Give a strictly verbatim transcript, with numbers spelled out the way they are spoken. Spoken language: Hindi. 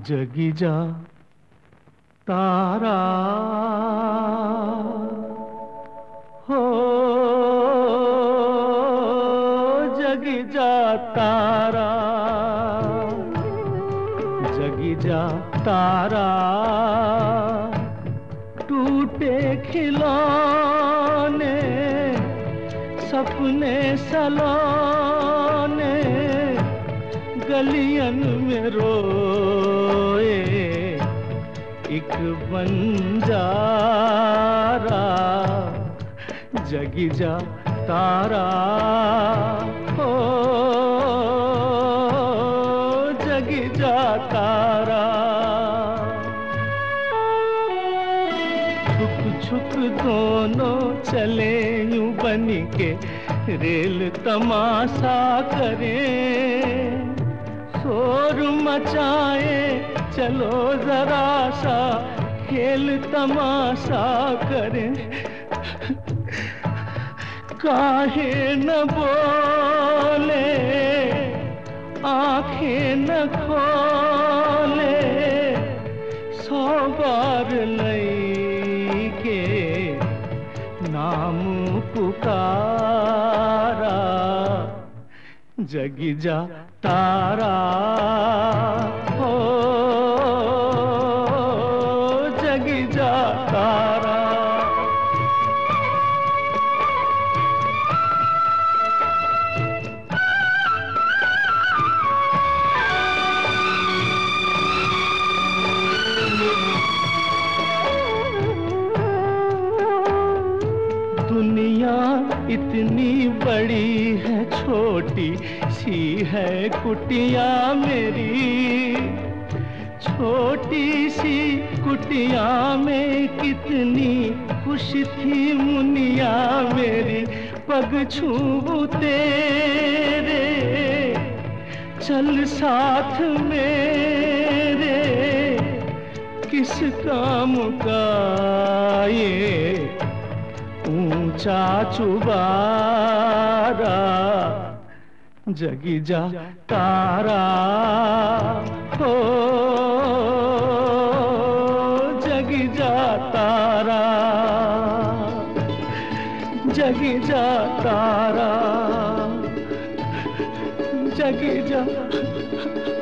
जगी जा तारा हो, जगी जा तारा, जगी जा तारा। टूटे खिलौने सपने सलोने गलियन में रोए एक बंजारा। जगी जा तारा हो, जगी जा तारा। छुक छुक दोनों चले यूं बनी के रेल तमाशा करें, शोर मचाए चलो जरा सा खेल तमाशा करें। काहे न बोले आंखें न खोले, सौ बार लई के नाम पुकारा। जगी जा तारा हो, जगी जा तारा। दुनिया इतनी बड़ी है छोटी सी है कुटिया मेरी, छोटी सी कुटिया में कितनी खुश थी मुनिया मेरी। पग छू तेरे चल साथ मेरे, किस काम का ये ऊंचा चुबारा। जगी जा तारा हो, जगी जा तारा, जगी जा तारा, जगी जा।